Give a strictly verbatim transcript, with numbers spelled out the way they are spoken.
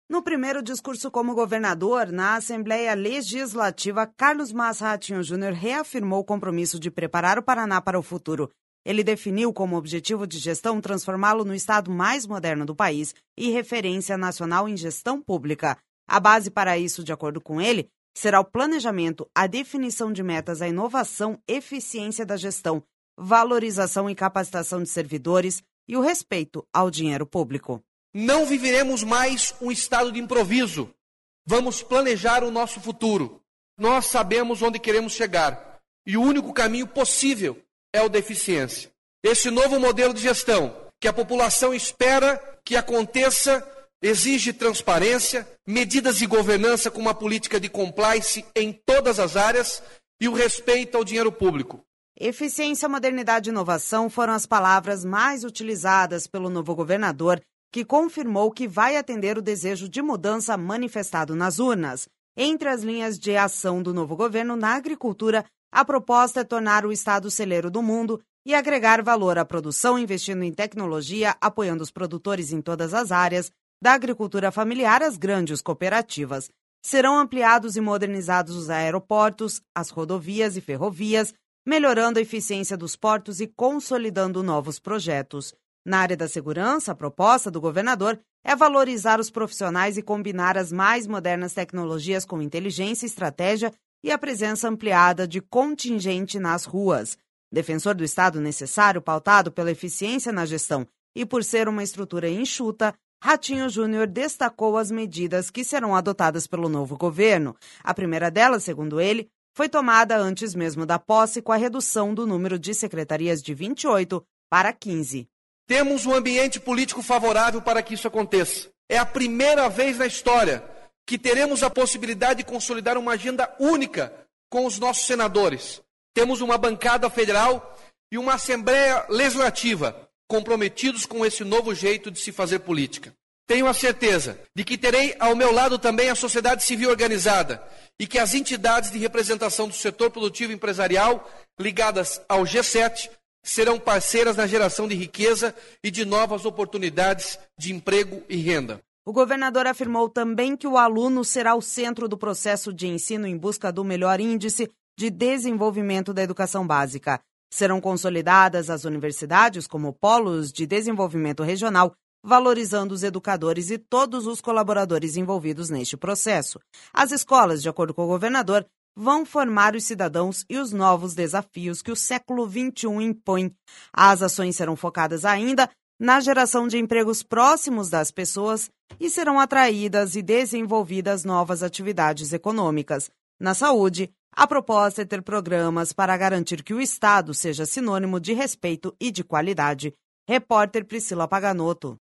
No primeiro discurso como governador, na Assembleia Legislativa, Carlos Massa Ratinho Júnior reafirmou o compromisso de preparar o Paraná para o futuro. Ele definiu como objetivo de gestão transformá-lo no estado mais moderno do país e referência nacional em gestão pública. A base para isso, de acordo com ele, será o planejamento, a definição de metas, a inovação, eficiência da gestão, valorização e capacitação de servidores e o respeito ao dinheiro público. Não viveremos mais um estado de improviso. Vamos planejar o nosso futuro. Nós sabemos onde queremos chegar e o único caminho possível é o da eficiência. Esse novo modelo de gestão que a população espera que aconteça exige transparência, medidas de governança com uma política de compliance em todas as áreas e o respeito ao dinheiro público. Eficiência, modernidade e inovação foram as palavras mais utilizadas pelo novo governador, que confirmou que vai atender o desejo de mudança manifestado nas urnas. Entre as linhas de ação do novo governo na agricultura, a proposta é tornar o estado celeiro do mundo e agregar valor à produção, investindo em tecnologia, apoiando os produtores em todas as áreas, da agricultura familiar às grandes cooperativas. Serão ampliados e modernizados os aeroportos, as rodovias e ferrovias, melhorando a eficiência dos portos e consolidando novos projetos. Na área da segurança, a proposta do governador é valorizar os profissionais e combinar as mais modernas tecnologias com inteligência, estratégia e a presença ampliada de contingente nas ruas. Defensor do Estado necessário, pautado pela eficiência na gestão e por ser uma estrutura enxuta, Ratinho Júnior destacou as medidas que serão adotadas pelo novo governo. A primeira delas, segundo ele, foi tomada antes mesmo da posse, com a redução do número de secretarias de vinte e oito para quinze. Temos um ambiente político favorável para que isso aconteça. É a primeira vez na história que teremos a possibilidade de consolidar uma agenda única com os nossos senadores. Temos uma bancada federal e uma Assembleia Legislativa comprometidos com esse novo jeito de se fazer política. Tenho a certeza de que terei ao meu lado também a sociedade civil organizada e que as entidades de representação do setor produtivo e empresarial ligadas ao G sete serão parceiras na geração de riqueza e de novas oportunidades de emprego e renda. O governador afirmou também que o aluno será o centro do processo de ensino em busca do melhor índice de desenvolvimento da educação básica. Serão consolidadas as universidades como polos de desenvolvimento regional, valorizando os educadores e todos os colaboradores envolvidos neste processo. As escolas, de acordo com o governador, vão formar os cidadãos e os novos desafios que o século vinte e um impõe. As ações serão focadas ainda na geração de empregos próximos das pessoas e serão atraídas e desenvolvidas novas atividades econômicas. Na saúde, a proposta é ter programas para garantir que o Estado seja sinônimo de respeito e de qualidade. Repórter Priscila Paganoto.